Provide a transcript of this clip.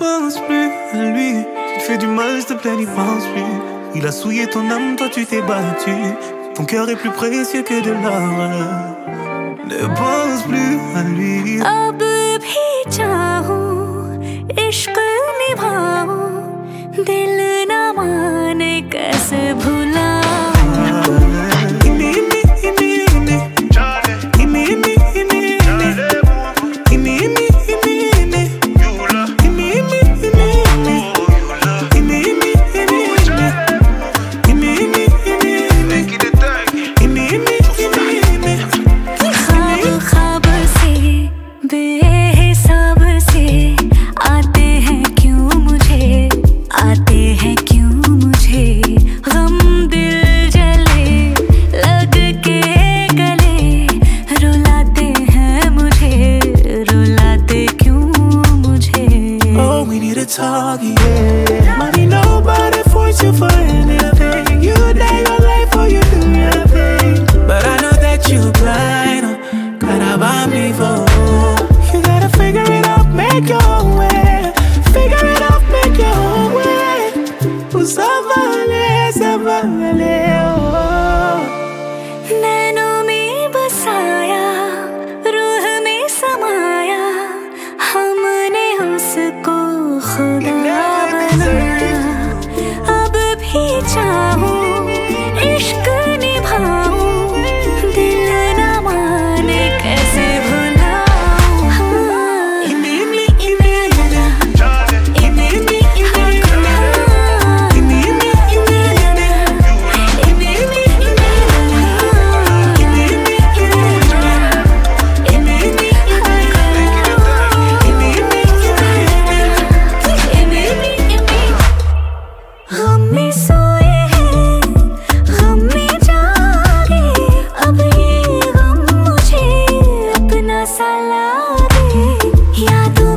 pense plus à lui. Tu te fais du mal, s'il te plaît, n'y pense plus. Il a souillé ton âme, toi tu t'es battu. Ton cœur est plus précieux que de l'or. Ne pense plus à lui. अब भी चाहूं, इश्क निभाऊं, दिल न माने कैसे भुलाऊं. Talk, yeah. Money, nobody force you for anything. You die your life or you do your thing. But I know that you blind. Gotta buy me for. You gotta figure it out, make your way. Figure it out, make your way. Ça va aller, ça va aller. नैनों में बसाया, रूह में समाया, हमने उसको खुदा बनाया. अब भी चाहूं, इश्क निभाऊं, दिल न माने कैसे भुलाऊं. यादों